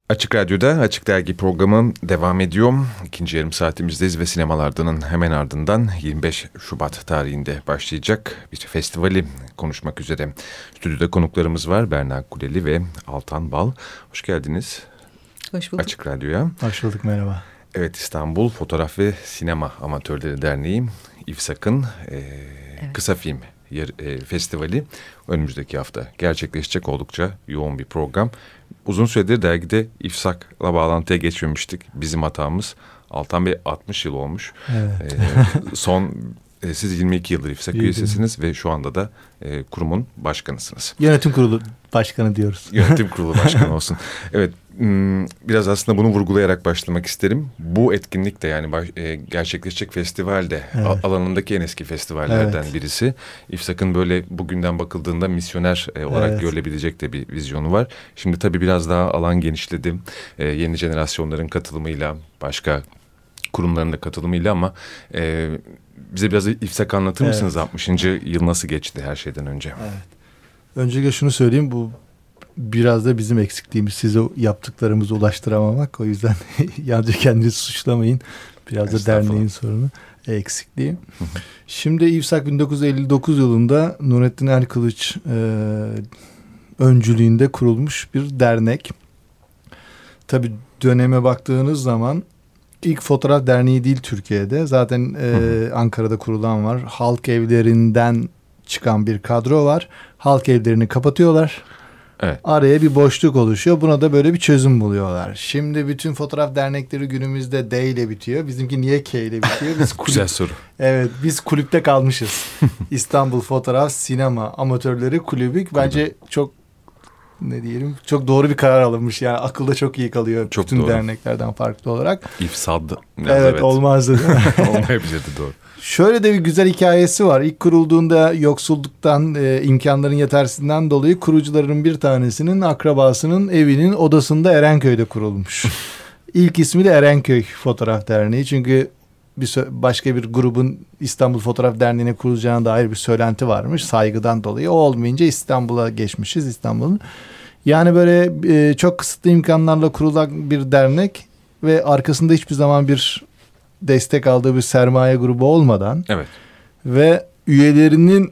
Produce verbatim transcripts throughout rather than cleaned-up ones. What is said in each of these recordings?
Açık Radyo'da Açık Dergi programı devam ediyor. İkinci yarım saatimizdeyiz ve sinemalardanın hemen ardından yirmi beş Şubat tarihinde başlayacak bir festivali konuşmak üzere. Stüdyoda konuklarımız var. Berna Kuleli ve Altan Bal. Hoş geldiniz. Hoş bulduk. Açık Radyo'ya. Hoş bulduk, merhaba. Evet, İstanbul Fotoğraf ve Sinema Amatörleri Derneği İFSAK'ın e, evet. kısa film yer, e, festivali önümüzdeki hafta gerçekleşecek, oldukça yoğun bir program. Uzun süredir dergide İFSAK'la bağlantıya geçmemiştik. Bizim hatamız. Altan Bey altmış yıl olmuş. Evet. Ee, son e, siz yirmi iki yıldır İFSAK üyesisiniz ve şu anda da e, kurumun başkanısınız. Yönetim kurulu başkanı diyoruz. Yönetim kurulu başkanı olsun. Evet, biraz aslında bunu vurgulayarak başlamak isterim. Bu etkinlik de yani baş, e, gerçekleşecek festival de evet. alanındaki en eski festivallerden evet. birisi. İFSAK'ın böyle bugünden bakıldığında misyoner e, olarak evet. görülebilecek de bir vizyonu var. Şimdi tabii biraz daha alan genişledi. E, yeni jenerasyonların katılımıyla, başka kurumların da katılımıyla ama e, bize biraz İFSAK anlatır evet. mısınız? altmışıncı yıl nasıl geçti her şeyden önce? Evet. Öncelikle şunu söyleyeyim, bu biraz da bizim eksikliğimiz, size yaptıklarımızı ulaştıramamak. O yüzden yalnızca kendinizi suçlamayın. Biraz da derneğin sorunu, eksikliği. Şimdi İFSAK bin dokuz yüz elli dokuz yılında Nurettin Erkılıç e, öncülüğünde kurulmuş bir dernek. Tabii döneme baktığınız zaman ilk fotoğraf derneği değil Türkiye'de. Zaten e, Ankara'da kurulan var. Halk evlerinden çıkan bir kadro var. Halk evlerini kapatıyorlar. Evet. Araya bir boşluk oluşuyor. Buna da böyle bir çözüm buluyorlar. Şimdi bütün fotoğraf dernekleri günümüzde D ile bitiyor. Bizimki niye K ile bitiyor? Biz kulüp... Güzel soru. Evet, biz kulüpte kalmışız. İstanbul Fotoğraf Sinema Amatörleri Kulübü. Bence Kulübü. çok ne diyelim, çok doğru bir karar alınmış. Yani akılda çok iyi kalıyor çok bütün doğru. derneklerden farklı olarak. İFSAD. Evet, evet, olmazdı. Olmayabilirdi, doğru. Şöyle de bir güzel hikayesi var. İlk kurulduğunda yoksulluktan, e, imkanların yetersizliğinden dolayı kurucuların bir tanesinin akrabasının evinin odasında Erenköy'de kurulmuş. İlk ismi de Erenköy Fotoğraf Derneği. Çünkü bir başka bir grubun İstanbul Fotoğraf Derneği'ne kurulacağına dair bir söylenti varmış saygıdan dolayı. O olmayınca İstanbul'a geçmişiz, İstanbul'un. Yani böyle e, çok kısıtlı imkanlarla kurulan bir dernek ve arkasında hiçbir zaman bir destek aldığı bir sermaye grubu olmadan evet. ve üyelerinin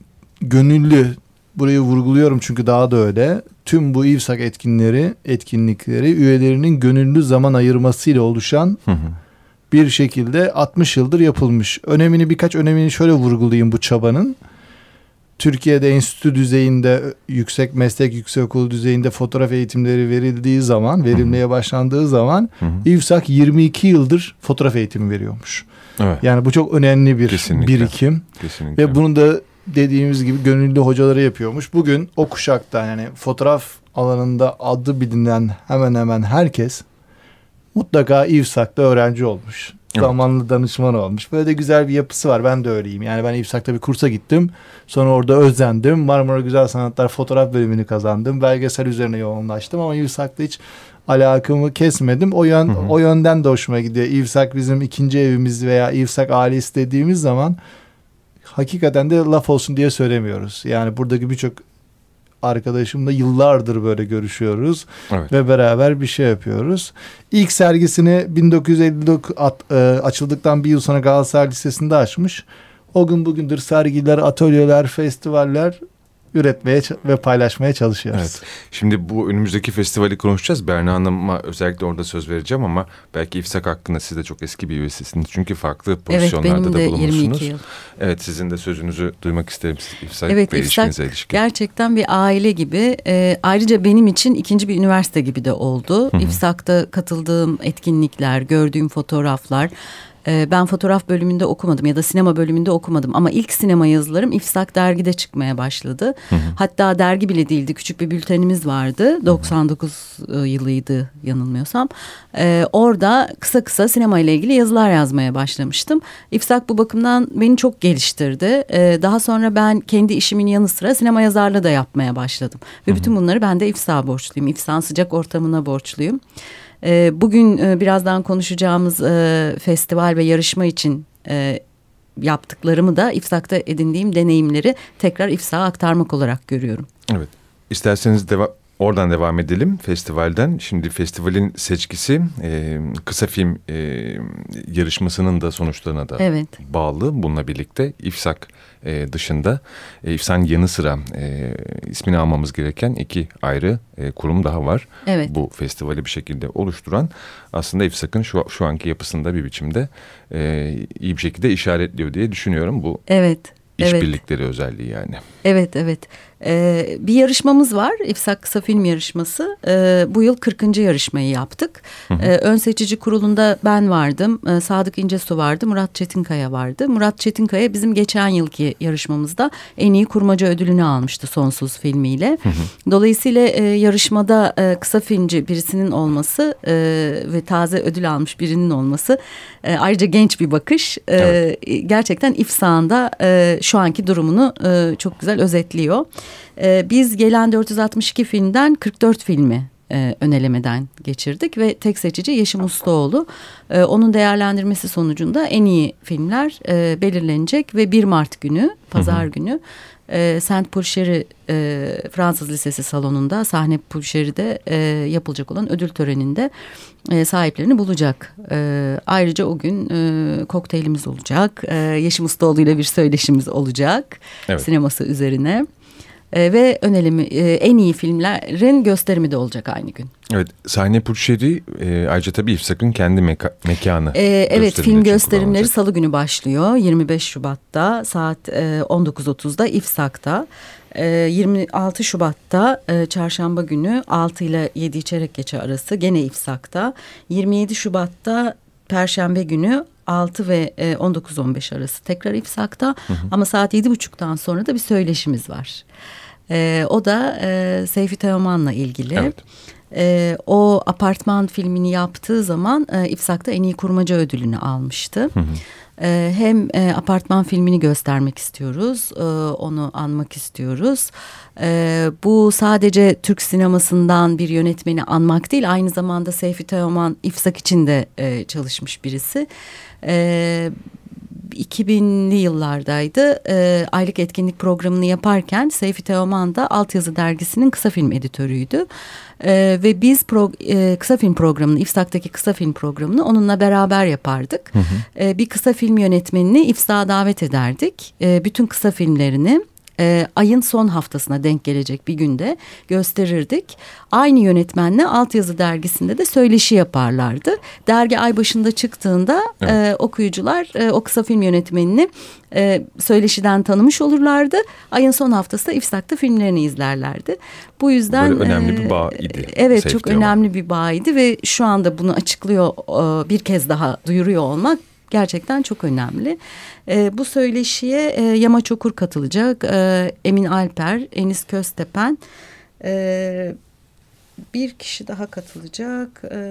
gönüllü, burayı vurguluyorum çünkü daha da öyle, tüm bu İFSAK etkinleri, etkinlikleri üyelerinin gönüllü zaman ayırmasıyla oluşan hı hı. bir şekilde altmış yıldır yapılmış. Önemini birkaç önemini şöyle vurgulayayım bu çabanın. Türkiye'de enstitü düzeyinde, yüksek meslek yüksekokulu düzeyinde fotoğraf eğitimleri verildiği zaman, verilmeye başlandığı zaman hı hı. İFSAK yirmi iki yıldır fotoğraf eğitimi veriyormuş. Evet. Yani bu çok önemli bir Kesinlikle. birikim. Kesinlikle. Ve bunu da dediğimiz gibi gönüllü hocaları yapıyormuş. Bugün o kuşakta, yani fotoğraf alanında adı bilinen hemen hemen herkes mutlaka İFSAK'ta öğrenci olmuş. Evet. Zamanlı danışman olmuş. Böyle de güzel bir yapısı var. Ben de öyleyim. Yani ben İFSAK'ta bir kursa gittim. Sonra orada özendim. Marmara Güzel Sanatlar fotoğraf bölümünü kazandım. Belgesel üzerine yoğunlaştım ama İFSAK'ta hiç alakamı kesmedim. O yön, hı hı. o yönden de hoşuma gidiyor. İFSAK bizim ikinci evimiz veya İFSAK ailesi dediğimiz zaman hakikaten de laf olsun diye söylemiyoruz. Yani buradaki birçok arkadaşımla yıllardır böyle görüşüyoruz evet. ve beraber bir şey yapıyoruz. İlk sergisini bin dokuz yüz elli dokuz at, e, açıldıktan bir yıl sonra Galatasaray Lisesi'nde açmış. O gün bugündür sergiler, atölyeler, festivaller üretmeye ve paylaşmaya çalışıyoruz. Evet. Şimdi bu önümüzdeki festivali konuşacağız. Berna Hanım'a özellikle orada söz vereceğim ama belki İFSAK hakkında siz de çok eski bir üyesisiniz. Çünkü farklı pozisyonlarda evet, da bulunmuşsunuz. yirmi iki yıl. Evet, sizin de sözünüzü duymak isterim İFSAK evet, ve ilişkinize ilişkin. Gerçekten bir aile gibi. E, ayrıca benim için ikinci bir üniversite gibi de oldu. Hı-hı. İFSAK'ta katıldığım etkinlikler, gördüğüm fotoğraflar. Ben fotoğraf bölümünde okumadım ya da sinema bölümünde okumadım ama ilk sinema yazılarım İFSAK dergide çıkmaya başladı. Hı hı. Hatta dergi bile değildi, küçük bir bültenimiz vardı. doksan dokuz hı hı. yılıydı yanılmıyorsam. Ee, orada kısa kısa sinema ile ilgili yazılar yazmaya başlamıştım. İFSAK bu bakımdan beni çok geliştirdi. Ee, daha sonra ben kendi işimin yanı sıra sinema yazarlığı da yapmaya başladım. Ve hı hı. bütün bunları ben de İFSAK'a borçluyum. İFSAK'ın sıcak ortamına borçluyum. Bugün birazdan konuşacağımız festival ve yarışma için yaptıklarımı da İFSAK'ta edindiğim deneyimleri tekrar İFSAK'a aktarmak olarak görüyorum. Evet. İsterseniz devam oradan devam edelim festivalden. Şimdi festivalin seçkisi e, kısa film e, yarışmasının da sonuçlarına da evet. bağlı. Bununla birlikte İFSAK e, dışında e, İFSAK'ın yanı sıra e, ismini almamız gereken iki ayrı e, kurum daha var. Evet. Bu festivali bir şekilde oluşturan, aslında İFSAK'ın şu, şu anki yapısında bir biçimde e, iyi bir şekilde işaretliyor diye düşünüyorum. Bu evet. işbirlikleri evet. özelliği yani. Evet evet. Ee, bir yarışmamız var. İFSAK Kısa Film Yarışması. Ee, bu yıl kırkıncı yarışmayı yaptık. Hı hı. Ee, ön seçici kurulunda ben vardım. Ee, Sadık İncesu vardı. Murat Çetinkaya vardı. Murat Çetinkaya bizim geçen yılki yarışmamızda en iyi kurmaca ödülünü almıştı Sonsuz filmiyle. Hı hı. Dolayısıyla e, yarışmada e, kısa filmci birisinin olması e, ve taze ödül almış birinin olması e, ayrıca genç bir bakış. E, evet. Gerçekten İFSAK'ın da e, şu anki durumunu e, çok güzel özetliyor. Ee, biz gelen dört yüz altmış iki filmden kırk dört filmi e, önelemeden geçirdik ve tek seçici Yeşim Ustaoğlu. E, onun değerlendirmesi sonucunda en iyi filmler e, belirlenecek ve bir Mart günü, pazar hı hı. günü e, Saint Pulchery e, Fransız Lisesi salonunda, sahne Pulchery'de e, yapılacak olan ödül töreninde e, sahiplerini bulacak. E, ayrıca o gün e, kokteylimiz olacak. E, Yeşim Ustaoğlu ile bir söyleşimiz olacak. Evet. Sineması üzerine. Ee, ve önelimi e, en iyi filmlerin gösterimi de olacak aynı gün. Evet, sahne Pulchery e, ayrıca tabii İFSAK'ın kendi meka- mekanı. Ee, evet, film gösterimleri Salı günü başlıyor. yirmi beş Şubat'ta saat e, on dokuz otuzda İFSAK'ta. E, yirmi altı Şubat'ta e, Çarşamba günü altı ile yedi çeyrek geçe arası gene İFSAK'ta. yirmi yedi Şubat'ta Perşembe günü altı ve on dokuz on beş arası tekrar İFSAK'ta, hı hı. ama saat yedi buçuktan sonra da bir söyleşimiz var. Ee, o da e, Seyfi Teoman'la ilgili. Evet. Ee, o Apartman filmini yaptığı zaman e, İFSAK'ta en iyi kurmaca ödülünü almıştı. Hı hı. Ee, hem e, Apartman filmini göstermek istiyoruz, e, onu anmak istiyoruz. E, bu sadece Türk sinemasından bir yönetmeni anmak değil, aynı zamanda Seyfi Teoman İFSAK için de e, çalışmış birisi. E, iki binli yıllardaydı. E, aylık etkinlik programını yaparken Seyfi Teoman da Altyazı Dergisi'nin kısa film editörüydü. Ee, ve biz pro, e, kısa film programını, İFSAK'taki kısa film programını onunla beraber yapardık. Hı hı. Ee, bir kısa film yönetmenini İFSAK'a davet ederdik. Ee, bütün kısa filmlerini e, ayın son haftasına denk gelecek bir günde gösterirdik. Aynı yönetmenle Altyazı Dergisi'nde de söyleşi yaparlardı. Dergi ay başında çıktığında evet. e, okuyucular e, o kısa film yönetmenini e, söyleşiden tanımış olurlardı. Ayın son haftasında İFSAK'ta filmlerini izlerlerdi. Bu yüzden böyle önemli bir bağ idi. Evet, Safety çok önemli bir bağ idi ve şu anda bunu açıklıyor, e, bir kez daha duyuruyor olmak gerçekten çok önemli. E, bu söyleşiye e, Yamaç Okur katılacak. E, Emin Alper, Enis Köztepen, e, bir kişi daha katılacak. E,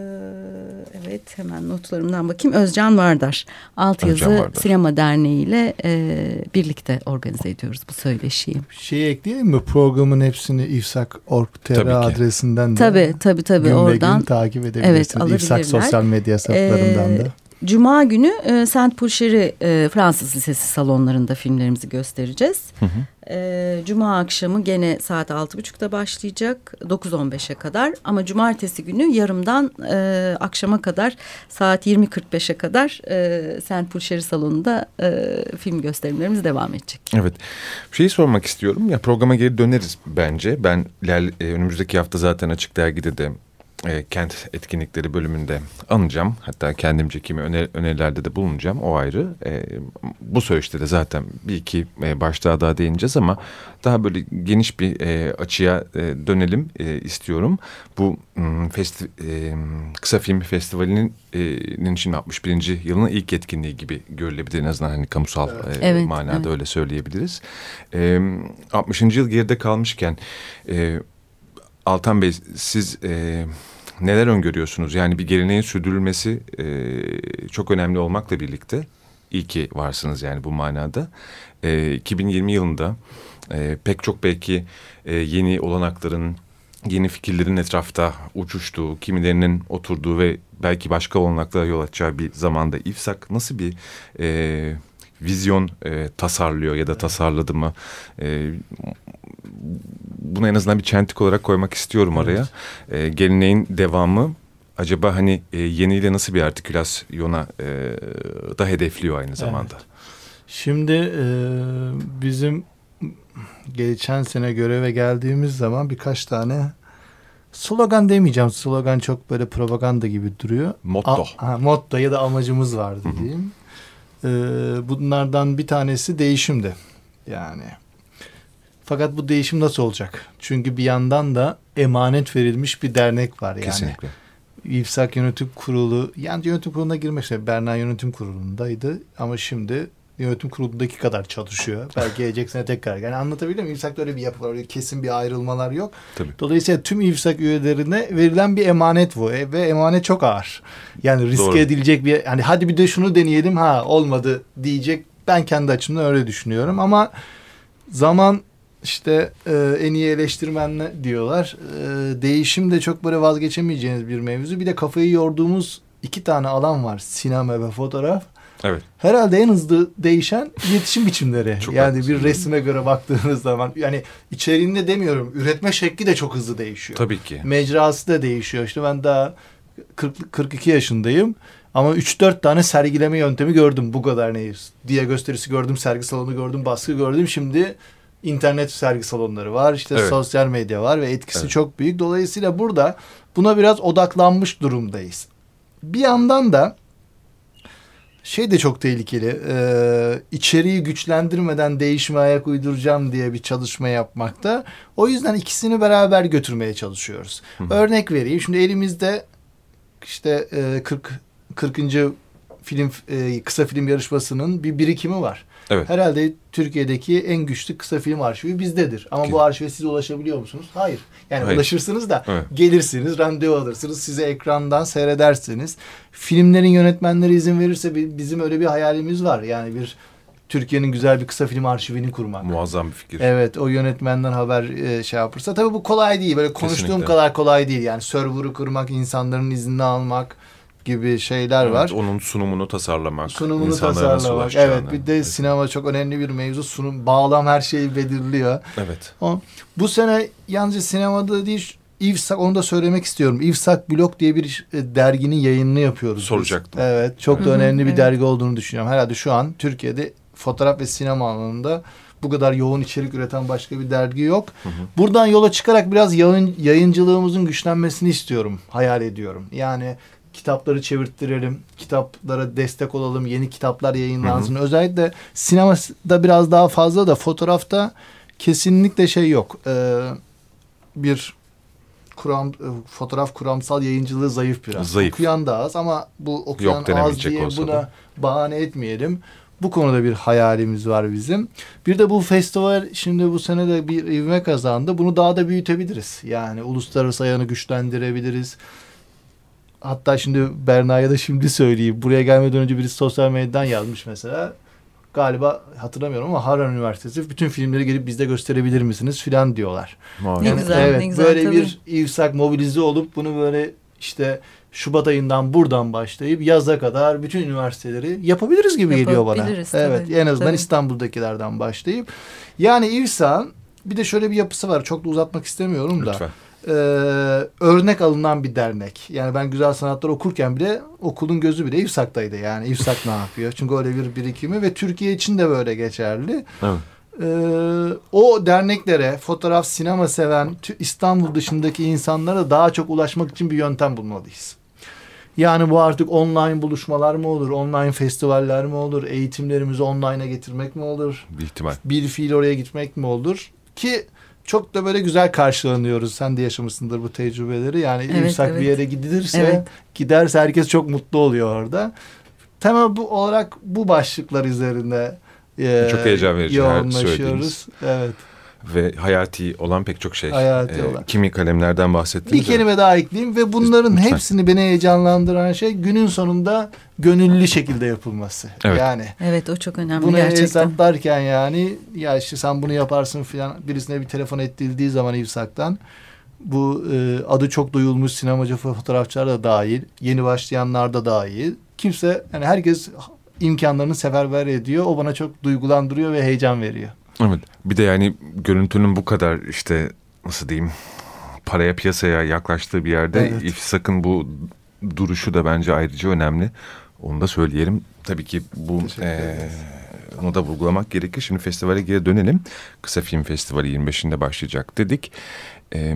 evet, hemen notlarımdan bakayım. Özcan Vardar. Altyazı Özcan Vardar. Sinema Derneği ile e, birlikte organize ediyoruz bu söyleşiyi. Şeyi ekleyelim mi? Programın hepsini ifsak nokta org nokta tr adresinden de tabii, tabii, tabii, gün oradan gün takip edebilirsiniz. Evet, İFSAK sosyal medya hesaplarından ee, da. Cuma günü e, Saint Pulchery e, Fransız Lisesi salonlarında filmlerimizi göstereceğiz. Hı hı. E, Cuma akşamı gene saat altı buçukta başlayacak, dokuz on beşe kadar. Ama cumartesi günü yarımdan e, akşama kadar saat yirmi kırk beşe kadar e, Saint Pulchery salonunda e, film gösterimlerimiz devam edecek. Evet, bir şey sormak istiyorum. Ya programa geri döneriz bence. Ben e, önümüzdeki hafta zaten Açık Dergi'de de E, kent etkinlikleri bölümünde anacağım. Hatta kendimce kimi öner, önerilerde de bulunacağım. O ayrı. E, bu söyleşte de zaten bir iki e, başlığa daha değineceğiz ama daha böyle geniş bir e, açıya e, dönelim e, istiyorum. Bu m, festi, e, kısa film festivalinin e, şimdi altmış birinci yılının ilk etkinliği gibi görülebilir. En azından hani kamusal evet. E, evet, manada evet. öyle söyleyebiliriz. E, altmışıncı yıl geride kalmışken e, Altan Bey, siz e, neler öngörüyorsunuz? Yani bir geleneğin sürdürülmesi e, çok önemli olmakla birlikte iyi ki varsınız yani bu manada. E, iki bin yirmi yılında e, pek çok belki e, yeni olanakların, yeni fikirlerin etrafta uçuştuğu, kimilerinin oturduğu ve belki başka olanaklara yol açacağı bir zamanda İFSAK nasıl bir e, vizyon e, tasarlıyor ya da tasarladı mı? E, bunu en azından bir çentik olarak koymak istiyorum oraya. Evet. E, geleneğin devamı acaba hani e, yeniyle nasıl bir artikülasyona e, da hedefliyor aynı zamanda? Evet. Şimdi e, bizim geçen sene göreve geldiğimiz zaman birkaç tane slogan demeyeceğim. Slogan çok böyle propaganda gibi duruyor. Motto. A, ha, motto ya da amacımız vardı diyeyim. Ee, bunlardan bir tanesi değişimdi. Yani. Fakat bu değişim nasıl olacak? Çünkü bir yandan da emanet verilmiş bir dernek var yani. Kesinlikle. İFSAK Yönetim Kurulu, yani yönetim kuruluna girmek için Berna Yönetim Kurulu'ndaydı ama şimdi yönetim kurulundaki kadar çalışıyor. Belki gelecek sene tekrar. Yani anlatabiliyor muyum? İFSAK'ta öyle bir yapı var. Öyle kesin bir ayrılmalar yok. Tabii. Dolayısıyla tüm İFSAK üyelerine verilen bir emanet bu. E, ve emanet çok ağır. Yani riske Doğru. edilecek bir... Yani hadi bir de şunu deneyelim. Ha olmadı diyecek. Ben kendi açımdan öyle düşünüyorum. Ama zaman işte e, en iyi eleştirmen diyorlar. E, değişim de çok böyle vazgeçemeyeceğiniz bir mevzu. Bir de kafayı yorduğumuz iki tane alan var. Sinema ve fotoğraf. Evet. Herhalde en hızlı değişen iletişim biçimleri. Çok yani haklısın. Bir resme göre baktığınız zaman yani içeriğinde demiyorum. Üretme şekli de çok hızlı değişiyor. Tabii ki. Mecrası da değişiyor. İşte ben daha kırk kırk iki yaşındayım. Ama üç dört tane sergileme yöntemi gördüm. Bu kadar neyiz diye gösterisi gördüm. Sergi salonu gördüm. Baskı gördüm. Şimdi internet sergi salonları var. İşte evet. sosyal medya var ve etkisi evet. çok büyük. Dolayısıyla burada buna biraz odaklanmış durumdayız. Bir yandan da şey de çok tehlikeli. Ee, içeriği güçlendirmeden değişime ayak uyduracağım diye bir çalışma yapmakta. O yüzden ikisini beraber götürmeye çalışıyoruz. Hı hı. Örnek vereyim. Şimdi elimizde işte e, kırk kırkıncı film e, kısa film yarışmasının bir birikimi var. Evet. Herhalde Türkiye'deki en güçlü kısa film arşivi bizdedir. Ama Ki... bu arşive siz ulaşabiliyor musunuz? Hayır. Yani Hayır. ulaşırsınız da evet. gelirsiniz, randevu alırsınız, size ekrandan seyredersiniz. Filmlerin yönetmenleri izin verirse bizim öyle bir hayalimiz var. Yani bir Türkiye'nin güzel bir kısa film arşivini kurmak. Muazzam bir fikir. Evet, o yönetmenden haber e, şey yapırsa. Tabii bu kolay değil. Böyle konuştuğum Kesinlikle. kadar kolay değil. Yani server'ı kurmak, insanların iznini almak gibi şeyler evet, var. Onun sunumunu tasarlamak. Sunumunu tasarlamak. Evet, bir de evet. sinema çok önemli bir mevzu. Sunum, bağlam her şeyi belirliyor. Evet. O, bu sene yalnızca sinemada değil, İFSAK, onu da söylemek istiyorum. İFSAK Blog diye bir e, derginin yayınını yapıyoruz. Soracaktım. Biz. Evet, çok da önemli bir evet. dergi olduğunu düşünüyorum. Herhalde şu an Türkiye'de fotoğraf ve sinema alanında bu kadar yoğun içerik üreten başka bir dergi yok. Hı hı. Buradan yola çıkarak biraz yayın, yayıncılığımızın güçlenmesini istiyorum, hayal ediyorum. Yani kitapları çevirttirelim, kitaplara destek olalım, yeni kitaplar yayınlansın. Hı hı. Özellikle sinemada biraz daha fazla da fotoğrafta kesinlikle şey yok. Ee, bir kuram, fotoğraf kuramsal yayıncılığı zayıf biraz. Zayıf. Okuyan da az ama bu okuyan az diye buna da. bahane etmeyelim. Bu konuda bir hayalimiz var bizim. Bir de bu festival şimdi bu sene de bir ivme kazandı. Bunu daha da büyütebiliriz. Yani uluslararası ayağını güçlendirebiliriz. Hatta şimdi Berna'ya da şimdi söyleyeyim. Buraya gelmeden önce birisi sosyal medyadan yazmış mesela. Galiba hatırlamıyorum ama Harran Üniversitesi bütün filmleri gelip bizde gösterebilir misiniz filan diyorlar. Yani, ne güzel, evet, ne güzel. Böyle tabii. bir İFSAK mobilize olup bunu böyle işte Şubat ayından buradan başlayıp yaza kadar bütün üniversiteleri yapabiliriz gibi geliyor bana. Evet, tabii, en azından tabii. İstanbul'dakilerden başlayıp. Yani İFSAK'ın bir de şöyle bir yapısı var. Çok da uzatmak istemiyorum da. Lütfen. Ee, örnek alınan bir dernek. Yani ben güzel sanatlar okurken bile okulun gözü bile İFSAK'taydı. Yani İFSAK ne yapıyor? Çünkü öyle bir birikimi ve Türkiye için de böyle geçerli. Evet. Ee, o derneklere fotoğraf, sinema seven İstanbul dışındaki insanlara daha çok ulaşmak için bir yöntem bulmalıyız. Yani bu artık online buluşmalar mı olur? Online festivaller mi olur? Eğitimlerimizi online'a getirmek mi olur? Bir ihtimal. Bir fiil oraya gitmek mi olur? Ki çok da böyle güzel karşılanıyoruz. Sen de yaşamışsındır bu tecrübeleri. Yani evet, İFSAK evet. bir yere gidilirse, evet. giderse herkes çok mutlu oluyor orada. Temel bu olarak bu başlıklar üzerinde e, çok heyecan verici yoğunlaşıyoruz. Evet. Ve hayati olan pek çok şey. Hayati ee, olan. Kimi kalemlerden bahsettiniz. Bir kelime daha ekleyeyim ve bunların Lütfen. hepsini beni heyecanlandıran şey günün sonunda gönüllü şekilde yapılması. Evet. Yani. Evet, o çok önemli bunu gerçekten. Bunu hesaplarken yani ya işte sen bunu yaparsın filan birisine bir telefon ettirildiği zaman İFSAK'tan bu e, adı çok duyulmuş sinemacı fotoğrafçılar da dahil, yeni başlayanlar da dahil. Kimse yani herkes imkanlarını seferber ediyor. O bana çok duygulandırıyor ve heyecan veriyor. Evet. Bir de yani görüntünün bu kadar işte nasıl diyeyim paraya piyasaya yaklaştığı bir yerde evet. İFSAK'ın bu duruşu da bence ayrıca önemli. Onu da söyleyelim. Tabii ki bu e, onu da vurgulamak gerekir. Şimdi festivale geri dönelim. Kısa Film Festivali yirmi beşinde başlayacak dedik. E,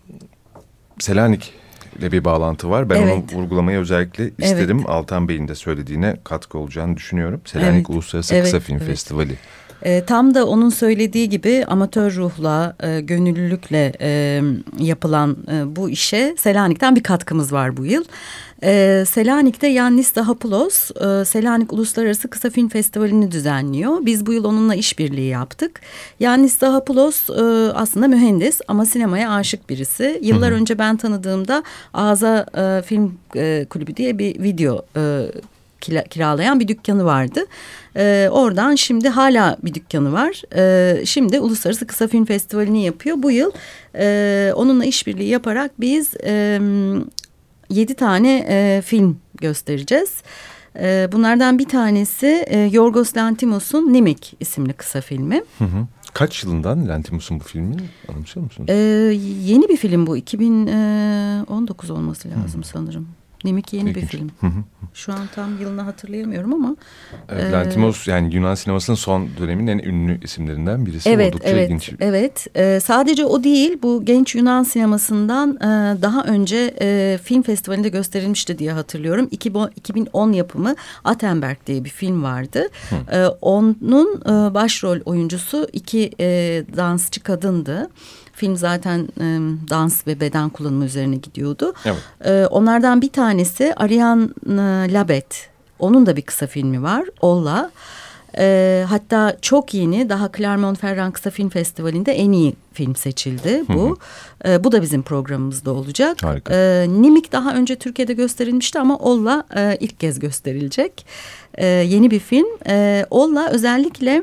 Selanik ile bir bağlantı var. Ben evet. onu vurgulamayı özellikle isterim. Evet. Altan Bey'in de söylediğine katkı olacağını düşünüyorum. Selanik evet. Uluslararası evet. Kısa Film evet. Festivali. E, tam da onun söylediği gibi amatör ruhla, e, gönüllülükle e, yapılan e, bu işe Selanik'ten bir katkımız var bu yıl. E, Selanik'te Yannis Dahapoulos e, Selanik Uluslararası Kısa Film Festivali'ni düzenliyor. Biz bu yıl onunla işbirliği yaptık. Yannis Dahapoulos e, aslında mühendis ama sinemaya aşık birisi. Yıllar hı hı. önce ben tanıdığımda Ağza e, Film e, Kulübü diye bir video e, kiralayan bir dükkanı vardı. Ee, oradan şimdi hala bir dükkanı var. Ee, şimdi Uluslararası Kısa Film Festivali'ni yapıyor. Bu yıl e, onunla işbirliği yaparak biz e, yedi tane e, film göstereceğiz. E, bunlardan bir tanesi e, Yorgos Lanthimos'un Nimik isimli kısa filmi. Hı hı. Kaç yılından Lanthimos'un bu filmi? Anımsıyor musunuz? E, yeni bir film bu. iki bin on dokuz olması lazım hı. sanırım. Nimik yeni İlginç. bir film. Hı hı. Şu an tam yılını hatırlayamıyorum ama. Evet, e, Lanthimos yani Yunan sinemasının son döneminin en ünlü isimlerinden birisi. Evet, Oldukça evet, ilginç. evet. E, sadece o değil, bu genç Yunan sinemasından e, daha önce e, film festivalinde gösterilmişti diye hatırlıyorum. iki bin on yapımı Attenberg diye bir film vardı. E, onun e, başrol oyuncusu iki e, dansçı kadındı. Film zaten e, dans ve beden kullanımı üzerine gidiyordu. Evet. E, onlardan bir tanesi Ariane Labet. Onun da bir kısa filmi var. Olla. E, hatta çok yeni, daha Clermont-Ferrand Kısa Film Festivali'nde en iyi film seçildi bu. E, bu da bizim programımızda olacak. Harika. E, Nimik daha önce Türkiye'de gösterilmişti ama Olla e, ilk kez gösterilecek. E, yeni bir film. E, Olla özellikle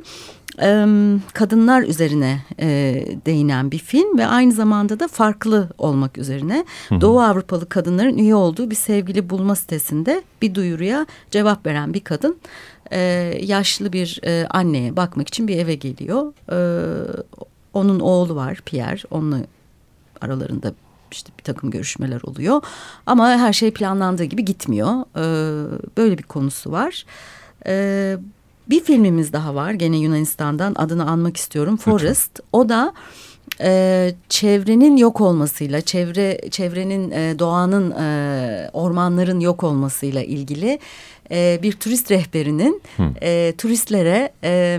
kadınlar üzerine e, değinen bir film ve aynı zamanda da farklı olmak üzerine hı hı. Doğu Avrupalı kadınların üye olduğu bir sevgili bulma sitesinde bir duyuruya cevap veren bir kadın e, yaşlı bir e, anneye bakmak için bir eve geliyor. E, onun oğlu var Pierre, onunla aralarında işte bir takım görüşmeler oluyor ama her şey planlandığı gibi gitmiyor. E, böyle bir konusu var. E, Bir filmimiz daha var gene Yunanistan'dan, adını anmak istiyorum, Forest. Lütfen. O da e, çevrenin yok olmasıyla, çevre çevrenin e, doğanın e, ormanların yok olmasıyla ilgili e, bir turist rehberinin e, turistlere e,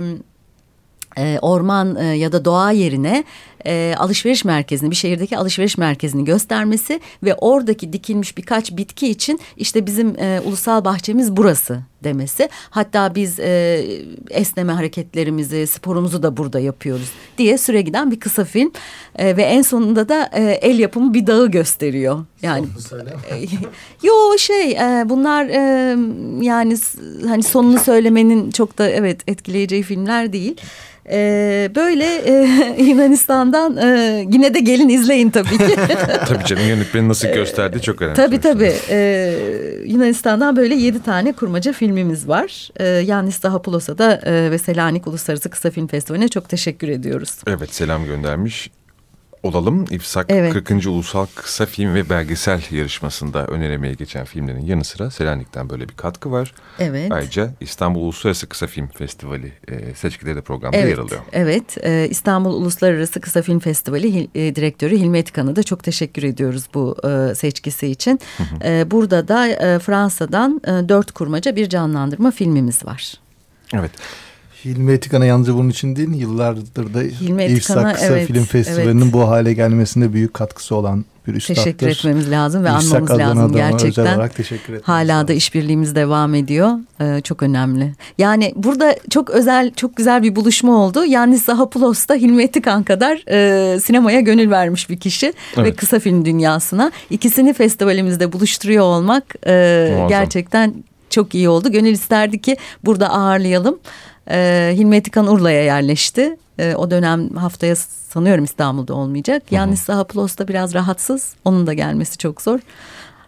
e, orman e, ya da doğa yerine e, alışveriş merkezini, bir şehirdeki alışveriş merkezini göstermesi ve oradaki dikilmiş birkaç bitki için işte bizim e, ulusal bahçemiz burası demesi. Hatta biz e, esneme hareketlerimizi, sporumuzu da burada yapıyoruz diye süre giden bir kısa film e, ve en sonunda da e, el yapımı bir dağı gösteriyor. Yani e, yo şey e, bunlar e, yani hani sonunu söylemenin çok da evet etkileyeceği filmler değil. Ee, böyle e, Yunanistan'dan e, yine de gelin izleyin tabii ki. Tabii canım, yönetmenin nasıl gösterdiği çok önemli. Tabii tabii. Ee, Yunanistan'dan böyle yedi tane kurmaca filmimiz var. Ee, Yannis Dahapoulos'a da e, ve Selanik Uluslararası Kısa Film Festivali'ne çok teşekkür ediyoruz. Evet, selam göndermiş olalım. İFSAK evet. kırkıncı Ulusal Kısa Film ve Belgesel Yarışması'nda öneremeye geçen filmlerin yanı sıra Selanik'ten böyle bir katkı var. Evet. Ayrıca İstanbul Uluslararası Kısa Film Festivali e, seçkileri de programda evet, yer alıyor. Evet. E, İstanbul Uluslararası Kısa Film Festivali e, direktörü Hilmi Etikan'a da çok teşekkür ediyoruz bu e, seçkisi için. Hı hı. E, burada da e, Fransa'dan e, dört kurmaca bir canlandırma filmimiz var. Evet. Hilmi Etikan'a yalnızca bunun için değil, yıllardır da İFSAK Kısa evet, Film Festivali'nin evet. bu hale gelmesinde büyük katkısı olan bir üstattır. Teşekkür etmemiz lazım ve İFSAK anmamız lazım gerçekten. Özel olarak teşekkür etmemiz Hala lazım. da işbirliğimiz devam ediyor. Ee, çok önemli. Yani burada çok özel, çok güzel bir buluşma oldu. Yannis Dahapoulos da Hilmi Etikan kadar e, sinemaya gönül vermiş bir kişi evet. ve kısa film dünyasına. İkisini festivalimizde buluşturuyor olmak e, gerçekten çok iyi oldu. Gönül isterdi ki burada ağırlayalım. Ee, Hilmi Etikan Urla'ya yerleşti. Ee, o dönem haftaya sanıyorum İstanbul'da olmayacak. Yannis Dahapoulos da biraz rahatsız. Onun da gelmesi çok zor.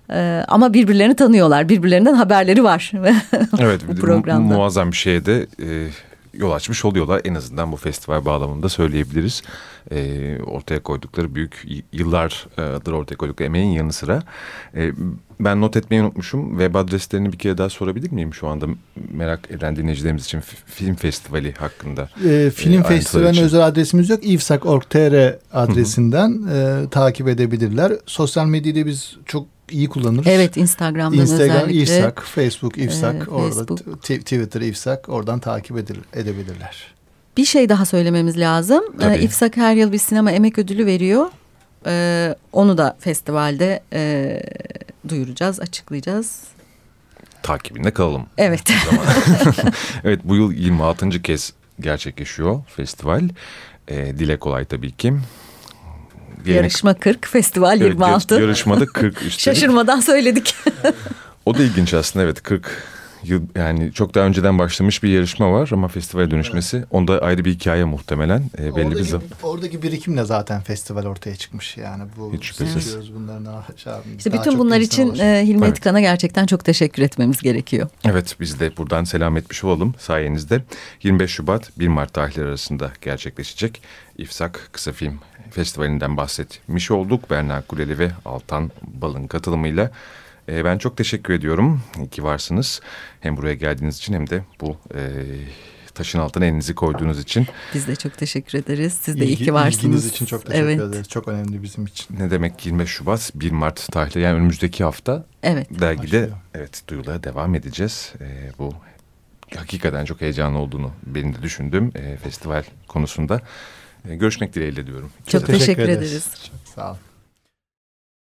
Ee, ama birbirlerini tanıyorlar. Birbirlerinden haberleri var. Evet, bu programda. Mu- muazzam bir şeye de e, yol açmış oluyorlar. En azından bu festival bağlamında söyleyebiliriz. E, ortaya koydukları büyük y- yıllardır ortaya koydukları emeğin yanı sıra. E, ben not etmeyi unutmuşum. Web adreslerini bir kere daha sorabilir miyim şu anda merak eden dinleyicilerimiz için F- film festivali hakkında? E, film e, festivalinin özel adresimiz yok. ifsak nokta org nokta tr adresinden e, takip edebilirler. Sosyal medyayı biz çok iyi kullanırız. Evet, Instagram'dan Instagram özellikle. İfsak, Facebook İfsak, e, orada Facebook. t- Twitter İfsak, oradan takip edil- edebilirler. Bir şey daha söylememiz lazım. Ee, İFSAK her yıl bir sinema emek ödülü veriyor. Ee, onu da festivalde e, duyuracağız, açıklayacağız. Takibinde kalalım. Evet. Evet, bu yıl yirmi altıncı kez gerçekleşiyor festival. E, dile kolay tabii ki. Diğer Yarışma kırk, festival evet, yirmi altı. Yarışmada kırk üstelik. Şaşırmadan söyledik. O da ilginç aslında, evet, kırk yıl, yani çok daha önceden başlamış bir yarışma var ama festivale dönüşmesi, evet. Onda ayrı bir hikaye muhtemelen. E, belli oradaki, bir zaman. Oradaki birikimle zaten festival ortaya çıkmış yani. Bu hiç şüphesiz. Bunların aşağı, işte bütün bunlar için e, Hilmi evet. Etkan'a gerçekten çok teşekkür etmemiz gerekiyor. Evet, biz de buradan selam etmiş olalım sayenizde. yirmi beş Şubat bir Mart tarihleri arasında gerçekleşecek İFSAK Kısa Film Festivali'nden bahsetmiş olduk. Berna Kuleli ve Altan Bal'ın katılımıyla. E, ben çok teşekkür ediyorum. İyi ki varsınız. Hem buraya geldiğiniz için hem de bu e, taşın altına elinizi koyduğunuz için. Biz de çok teşekkür ederiz. Siz de İlgi, iyi ki varsınız. İlginiz için çok teşekkür evet. ederiz. Çok önemli bizim için. Ne demek yirmi beş Şubat bir Mart tarihleri, yani önümüzdeki hafta evet. dergide Başlıyor. evet duyurulara devam edeceğiz. E, bu hakikaten çok heyecanlı olduğunu benim de düşündüğüm e, festival konusunda. E, görüşmek dileğiyle diyorum. Çok, çok teşekkür, teşekkür ederiz. ederiz. Çok sağ olun.